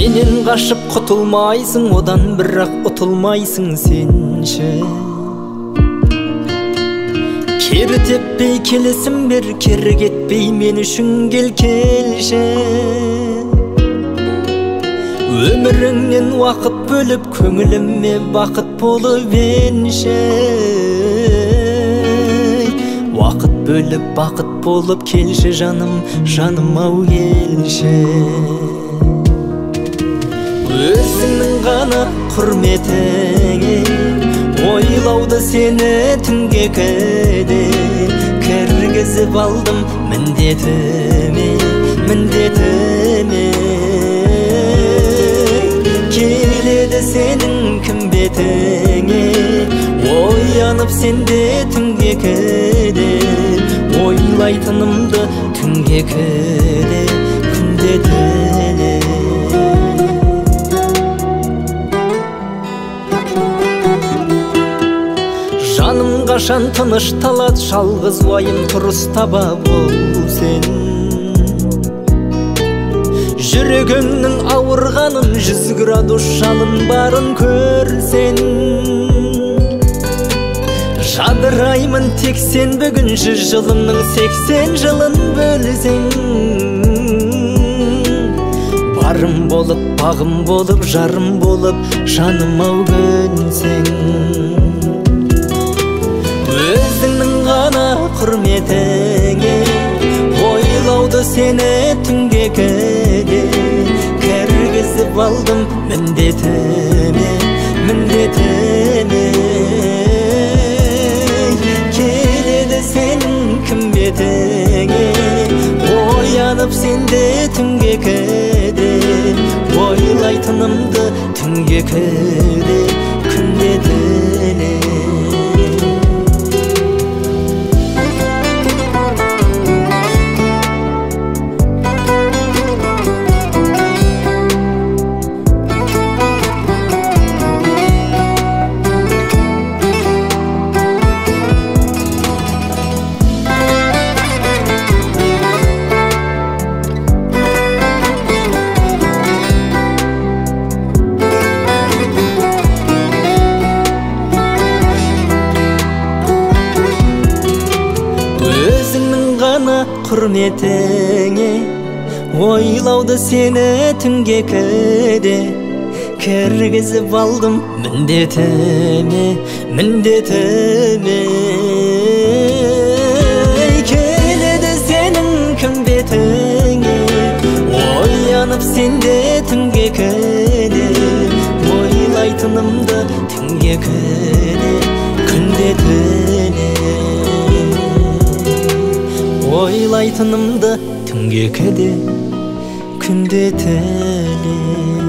менен качып кутулмайсың, одан бирок утулмайсың сенчи. Кери теппей келесиң бер, кери кетпей мен үчүн келши. Өмүрүңнен вакыт бөлүп көңүлүмө бакыт болуп энши. Вакыт бөлүп бакыт болуп келши жаным, жаным ау келши. Өзүңнүн гана курметиңе ойлоуду сени түнгө кеде киргизип алдым міндетиме, міндетиме. Келеді сенің кім бетіңе, оянып сенде түнге кеде, ойлайтынымды түнге кеде, күнде деле. Жаным кашан тынышталат, жалгыз уайым турус таба бол сен. Жүрөгүңнүн ауырганын, 100 градус жалын барын көрсен. Жадыраймын тек сен бүгүн, 100 жылымның 80 жылын бөлсең. Барым болуп, багым болуп, жарым болуп, жаным ау көнсең. Өзүңнүн гана курметиңе ойлоуду сени түнге кеде киргизип алдым міндетиме, міндетиме. Келеді сенің кім бетіңе, оянып сенде түнге кеде, ойлайтынымды түнге кеде, күнде деле. Құрметіңе ойлауды сені түнге кеде кіргізіп алдым міндетіме, міндетіме. Келеді сенің кім бетіңе, оянып сенде түнге кеде, ойлайтынымды түнге кеде, күнде деле. Ойлайтынымды түнге кеде, күнде деле.